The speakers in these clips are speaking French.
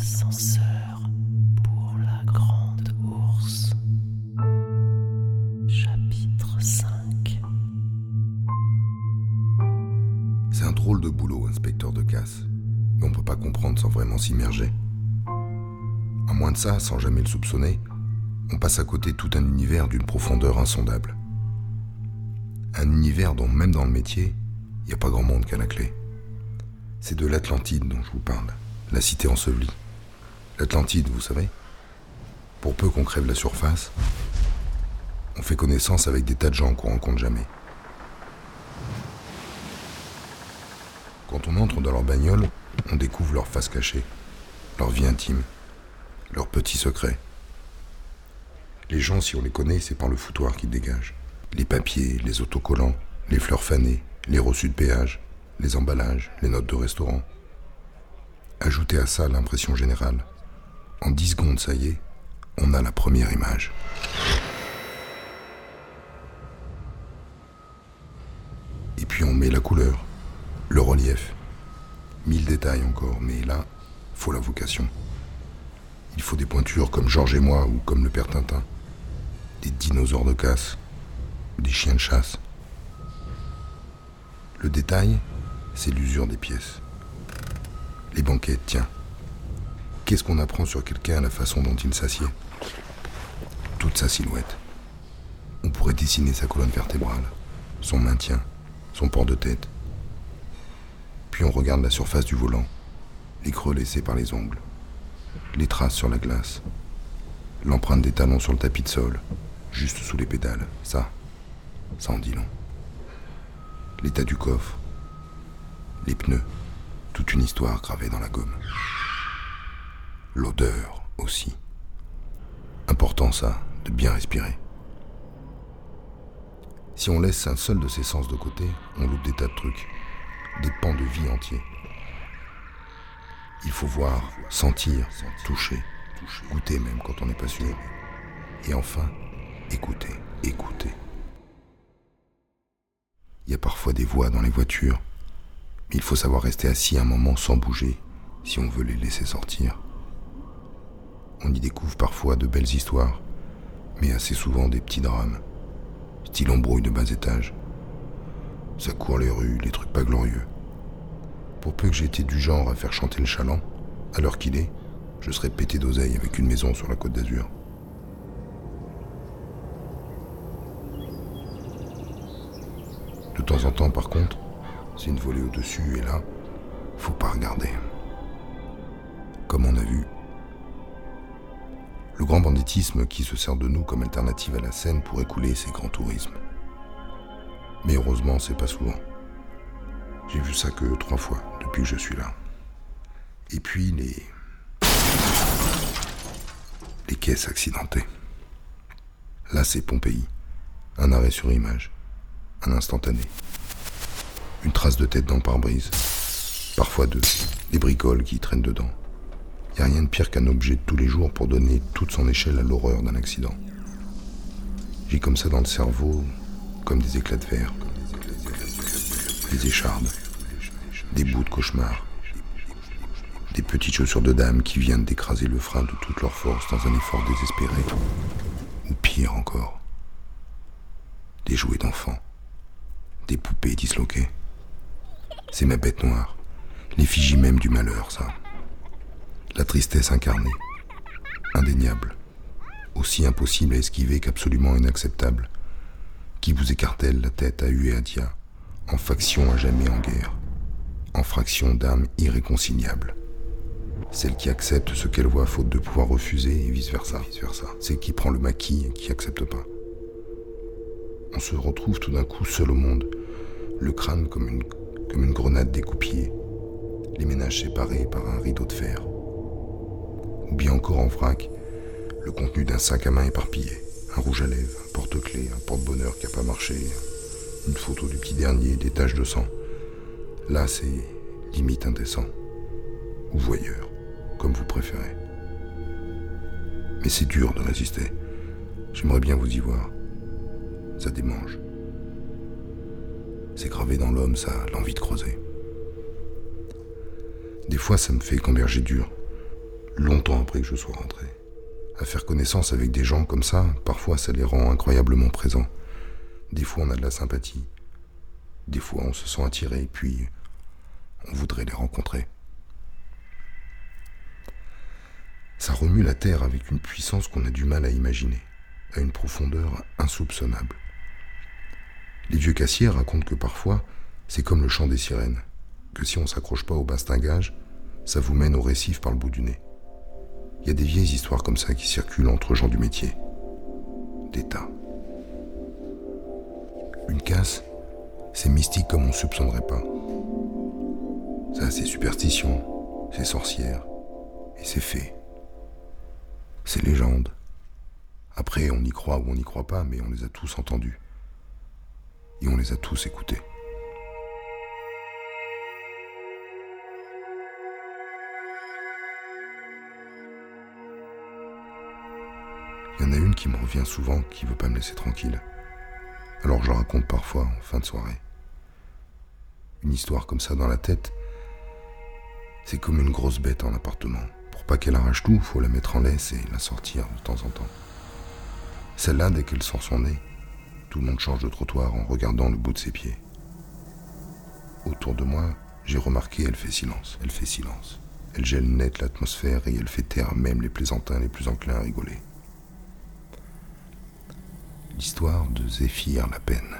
L'ascenseur pour la grande ours. Chapitre 5. C'est un drôle de boulot, inspecteur de casse, mais on peut pas comprendre sans vraiment s'immerger. À moins de ça, sans jamais le soupçonner, on passe à côté tout un univers d'une profondeur insondable. Un univers dont, même dans le métier, il n'y a pas grand monde qui a la clé. C'est de l'Atlantide dont je vous parle, la cité ensevelie. L'Atlantide, vous savez, pour peu qu'on crève la surface, on fait connaissance avec des tas de gens qu'on rencontre jamais. Quand on entre dans leur bagnole, on découvre leur face cachée, leur vie intime, leurs petits secrets. Les gens, si on les connaît, c'est par le foutoir qu'ils dégagent. Les papiers, les autocollants, les fleurs fanées, les reçus de péage, les emballages, les notes de restaurant. Ajoutez à ça l'impression générale. En 10 secondes, ça y est, on a la première image. Et puis on met la couleur, le relief. 1000 détails encore, mais là, faut la vocation. Il faut des pointures comme Georges et moi ou comme le père Tintin. Des dinosaures de casse, des chiens de chasse. Le détail, c'est l'usure des pièces. Les banquettes, tiens. Qu'est-ce qu'on apprend sur quelqu'un à la façon dont il s'assied ? Toute sa silhouette. On pourrait dessiner sa colonne vertébrale, son maintien, son port de tête. Puis on regarde la surface du volant, les creux laissés par les ongles, les traces sur la glace, l'empreinte des talons sur le tapis de sol, juste sous les pédales. Ça en dit long. L'état du coffre, les pneus, toute une histoire gravée dans la gomme. L'odeur aussi. Important ça, de bien respirer. Si on laisse un seul de ces sens de côté, on loupe des tas de trucs, des pans de vie entiers. Il faut voir, sentir, toucher, goûter même quand on n'est pas sûr. Et enfin, écouter. Il y a parfois des voix dans les voitures, mais il faut savoir rester assis un moment sans bouger si on veut les laisser sortir. On y découvre parfois de belles histoires, mais assez souvent des petits drames, style embrouille de bas étage. Ça court les rues, les trucs pas glorieux. Pour peu que j'ai été du genre à faire chanter le chaland, à l'heure qu'il est, je serais pété d'oseille avec une maison sur la Côte d'Azur. De temps en temps, par contre, c'est une volée au-dessus et là, faut pas regarder. Comme on a vu, le grand banditisme qui se sert de nous comme alternative à la Seine pour écouler ses grands tourismes. Mais heureusement, c'est pas souvent. J'ai vu ça que 3 fois depuis que je suis là. Et puis les caisses accidentées. Là, c'est Pompéi. Un arrêt sur image. Un instantané. Une trace de tête dans le pare-brise. Parfois 2. Des bricoles qui traînent dedans. Y a rien de pire qu'un objet de tous les jours pour donner toute son échelle à l'horreur d'un accident. J'ai comme ça dans le cerveau, comme des éclats de verre. Des échardes. Des bouts de cauchemar. Des petites chaussures de dame qui viennent d'écraser le frein de toute leur force dans un effort désespéré. Ou pire encore. Des jouets d'enfants. Des poupées disloquées. C'est ma bête noire. L'effigie même du malheur, ça. La tristesse incarnée. Indéniable. Aussi impossible à esquiver qu'absolument inacceptable. Qui vous écartèle la tête à U et à dia. En faction à jamais en guerre. En fraction d'âme irréconciliable. Celle qui accepte ce qu'elle voit faute de pouvoir refuser et vice-versa. Celle qui prend le maquis et qui accepte pas. On se retrouve tout d'un coup seul au monde, le crâne comme une grenade découpillée, les ménages séparés par un rideau de fer. Ou bien encore en vrac, le contenu d'un sac à main éparpillé, un rouge à lèvres, un porte-clés, un porte-bonheur qui a pas marché, une photo du petit dernier, des taches de sang. Là, c'est limite indécent, ou voyeur, comme vous préférez. Mais c'est dur de résister. J'aimerais bien vous y voir. Ça démange. C'est gravé dans l'homme, ça, l'envie de creuser. Des fois, ça me fait gamberger dur. longtemps après que je sois rentré. À faire connaissance avec des gens comme ça, parfois ça les rend incroyablement présents. Des fois on a de la sympathie, des fois on se sent attiré, puis on voudrait les rencontrer. Ça remue la terre avec une puissance qu'on a du mal à imaginer, à une profondeur insoupçonnable. Les vieux cassiers racontent que parfois, c'est comme le chant des sirènes, que si on ne s'accroche pas au bastingage, ça vous mène au récif par le bout du nez. Il y a des vieilles histoires comme ça qui circulent entre gens du métier. Des tas. Une casse, c'est mystique comme on ne soupçonnerait pas. Ça a ses superstitions, ses sorcières et ses fées. Ces légendes. Après, on y croit ou on n'y croit pas, mais on les a tous entendus. Et on les a tous écoutés. Il y en a une qui me revient souvent, qui veut pas me laisser tranquille. Alors je la raconte parfois en fin de soirée. Une histoire comme ça dans la tête, c'est comme une grosse bête en appartement. Pour pas qu'elle arrache tout, faut la mettre en laisse et la sortir de temps en temps. Celle-là, dès qu'elle sort son nez, tout le monde change de trottoir en regardant le bout de ses pieds. Autour de moi, j'ai remarqué, elle fait silence, elle fait silence. Elle gèle net l'atmosphère et elle fait taire même les plaisantins les plus enclins à rigoler. L'histoire de Zéphyr La Peine.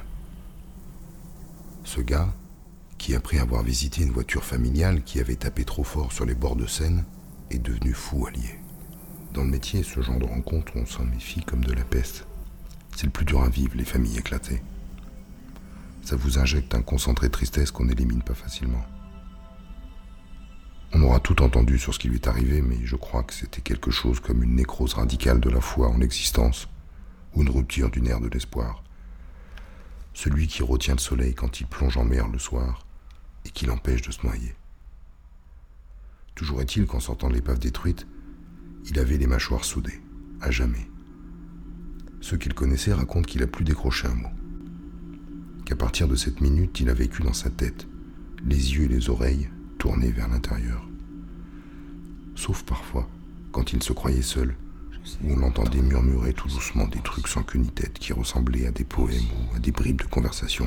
Ce gars, qui après avoir visité une voiture familiale qui avait tapé trop fort sur les bords de Seine, est devenu fou allié. Dans le métier, ce genre de rencontre, on s'en méfie comme de la peste. C'est le plus dur à vivre, les familles éclatées. Ça vous injecte un concentré de tristesse qu'on n'élimine pas facilement. On aura tout entendu sur ce qui lui est arrivé, mais je crois que c'était quelque chose comme une nécrose radicale de la foi en l'existence, ou une rupture du nerf de l'espoir. Celui qui retient le soleil quand il plonge en mer le soir, et qui l'empêche de se noyer. Toujours est-il qu'en sortant de l'épave détruite, il avait les mâchoires soudées, à jamais. Ceux qu'il connaissaient racontent qu'il a plus décroché un mot. Qu'à partir de cette minute, il a vécu dans sa tête, les yeux et les oreilles tournés vers l'intérieur. Sauf parfois, quand il se croyait seul, où on l'entendait murmurer tout doucement des trucs sans queue ni tête qui ressemblaient à des poèmes ou à des bribes de conversation.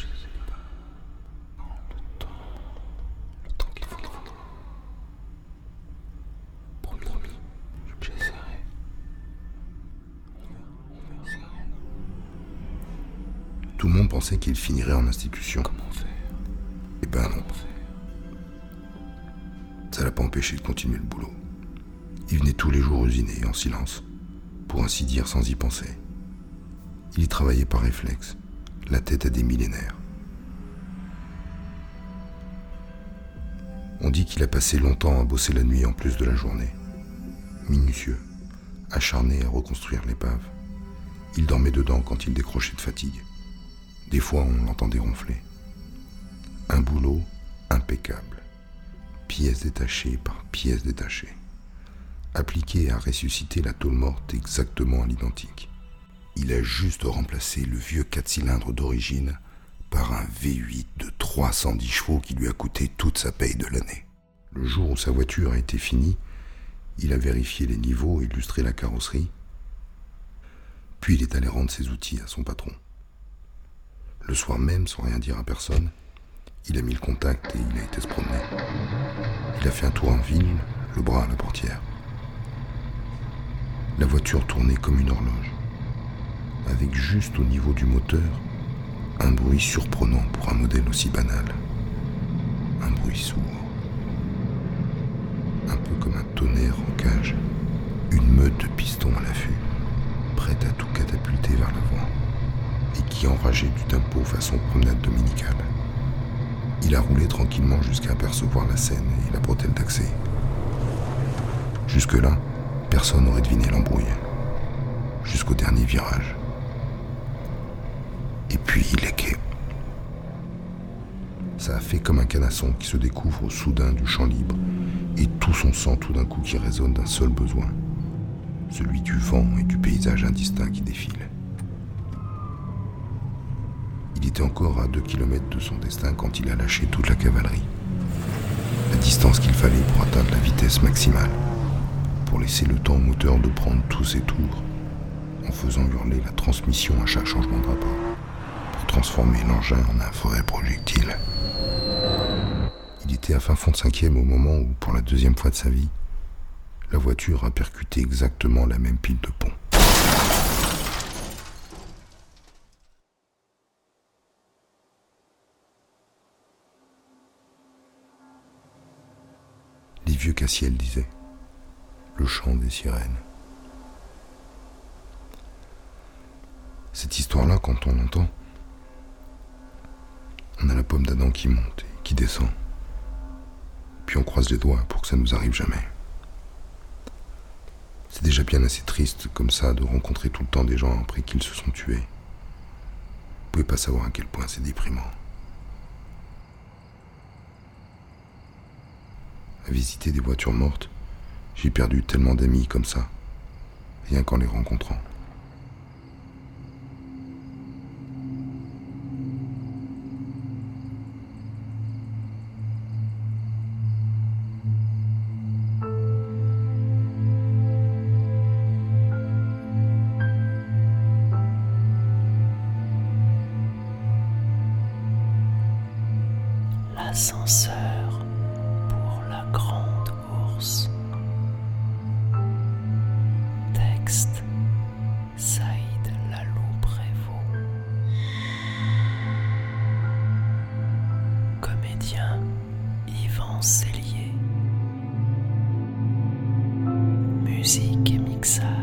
Tout le monde pensait qu'il finirait en institution. Comment faire? Eh ben non. Ça l'a pas empêché de continuer le boulot. Il venait tous les jours usiner, en silence, pour ainsi dire sans y penser. Il y travaillait par réflexe, la tête à des millénaires. On dit qu'il a passé longtemps à bosser la nuit en plus de la journée. Minutieux, acharné à reconstruire l'épave. Il dormait dedans quand il décrochait de fatigue. Des fois, on l'entendait ronfler. Un boulot impeccable, pièce détachée par pièce détachée, appliqué à ressusciter la tôle morte exactement à l'identique. Il a juste remplacé le vieux 4 cylindres d'origine par un V8 de 310 chevaux qui lui a coûté toute sa paye de l'année. Le jour où sa voiture a été finie, il a vérifié les niveaux et illustré la carrosserie, puis il est allé rendre ses outils à son patron. Le soir même, sans rien dire à personne, il a mis le contact et il a été se promener. Il a fait un tour en ville, le bras à la portière. La voiture tournait comme une horloge, avec juste au niveau du moteur, un bruit surprenant pour un modèle aussi banal. Un bruit sourd. Un peu comme un tonnerre en cage. Une meute de pistons à l'affût, prête à tout catapulter vers l'avant, et qui enrageait du tempo façon promenade dominicale. Il a roulé tranquillement jusqu'à apercevoir la Seine et la bretelle d'accès. Jusque-là, personne n'aurait deviné l'embrouille. Jusqu'au dernier virage. Et puis les quais. Ça a fait comme un canasson qui se découvre soudain du champ libre et tout son sang tout d'un coup qui résonne d'un seul besoin. Celui du vent et du paysage indistinct qui défile. Il était encore à 2 kilomètres de son destin quand il a lâché toute la cavalerie. La distance qu'il fallait pour atteindre la vitesse maximale. pour laisser le temps au moteur de prendre tous ses tours, en faisant hurler la transmission à chaque changement de rapport, pour transformer l'engin en un vrai projectile. Il était à fin fond de 5e au moment où, pour la 2e fois de sa vie, la voiture a percuté exactement la même pile de pont. Les vieux Cassiel disaient le chant des sirènes. Cette histoire-là, quand on l'entend, on a la pomme d'Adam qui monte et qui descend. Puis on croise les doigts pour que ça nous arrive jamais. C'est déjà bien assez triste comme ça de rencontrer tout le temps des gens après qu'ils se sont tués. Vous pouvez pas savoir à quel point c'est déprimant. À visiter des voitures mortes, j'ai perdu tellement d'amis comme ça, rien qu'en les rencontrant. L'ascenseur pour la grande ours. Texte Saïd Lalou-Prévost. Comédien Yvan Cellier. Musique et mixage